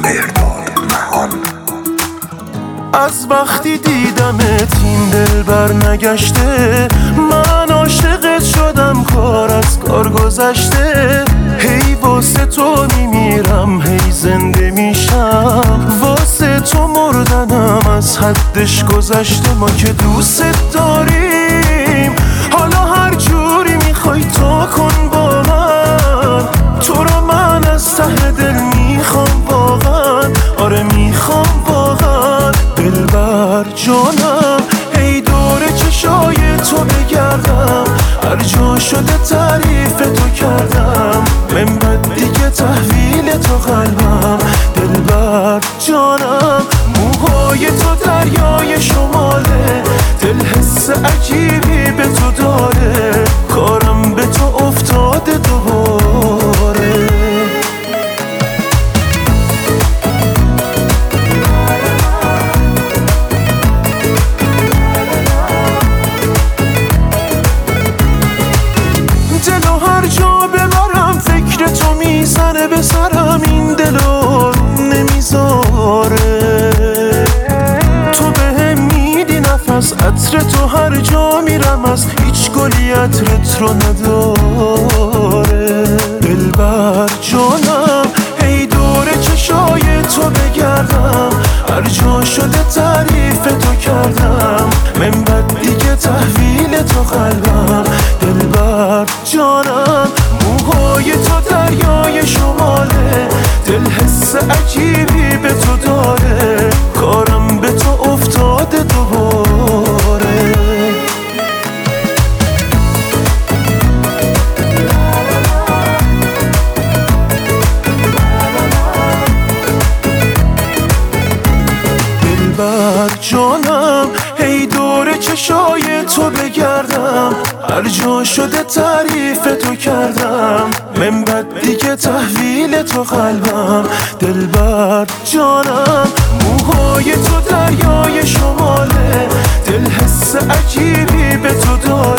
از وقتی دیدمت این دل بر نگشته، من عاشقت شدم کار از کار گذشته. هی واسه تو میمیرم هی زنده میشم، واسه تو مردنم از حدش گذشته. ما که دوست داریم حالا هر جوری میخوای تو کن با من، تو رو من از ته دل میخوام واقعا، آره میخوام واقعا. دلبر جانم ای دور چشای تو بگردم، هر جا شده تعریف تو کردم، من بعد دیگه تحویل تو قلبم. دلبر جانم موهای تو دریای شماله، دل حس عجیبی به تو داره، کارم به تو افتاده دوباره. دلو هر جا ببرم فکر تو میزنه به سرم، این دلو نمیذاره. تو بهم میدی نفس، عطر تو هر جا میرم، از هیچ گلی عطرت رو نداره. دلبر جانم ای دور چشای تو بگردم، هر جا شده تعریف تو کردم، من بعد دیگه تحویل تو قلبم. دلبر جانم موهای تو دریای شماله، دل حس عجیبی به تو داره، کارم به تو افتاده دوباره. دلبر جانم ای دور چشای تو بگردم، هر جا شده تعریف تو کردم، من بعد دیگه تحویل تو قلبم. دلبر جانم موهای تو دریای شماله، دل حس عجیبی به تو داره،